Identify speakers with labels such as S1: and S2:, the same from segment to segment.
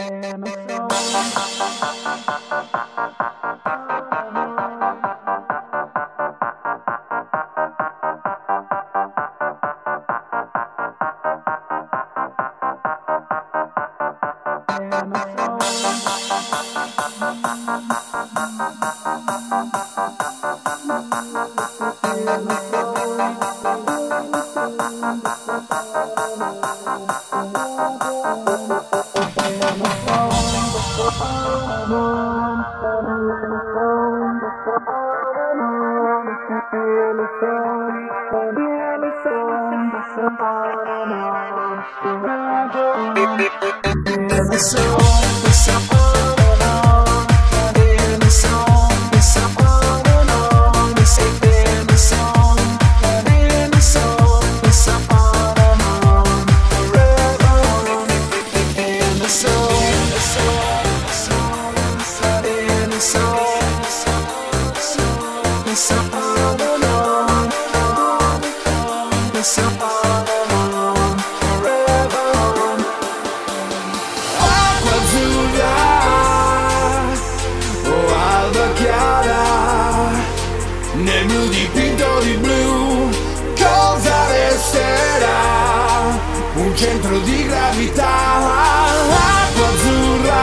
S1: Nel blu dipinto di blu, cosa resterà? Un centro di gravità, acqua azzurra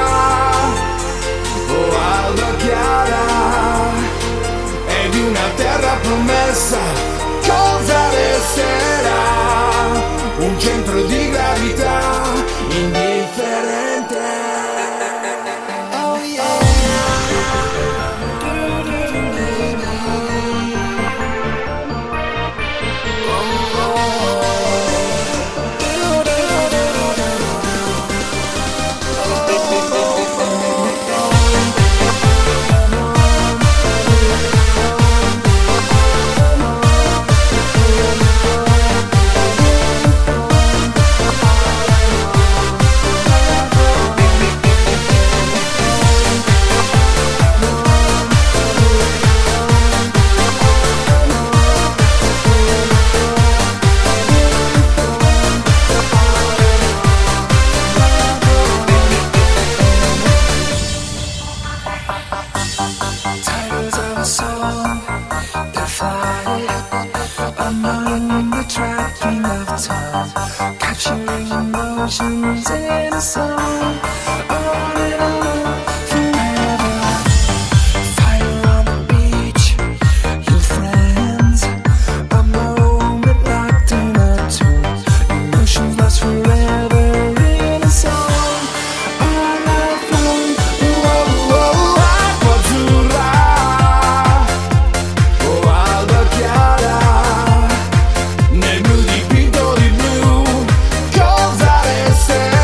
S1: o alba chiara, e di una terra promessa, cosa resterà? Un centro di gravità indifferente. Capturing emotions in a song, on and on, forever. Fire on the beach, your friends. A moment locked in a tune. Emotions lost forever in a song, on and on. Acqua azzurra o alba chiara, nel blu dipinto di blu, cosa resterà?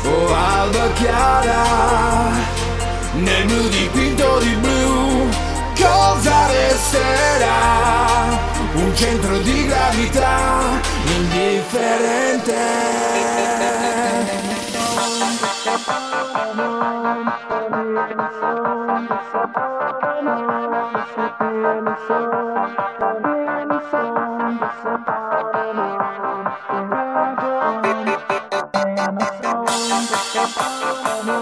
S1: oh alba chiara, nel blu dipinto di blu, cosa resterà? Un centro di gravità indifferente.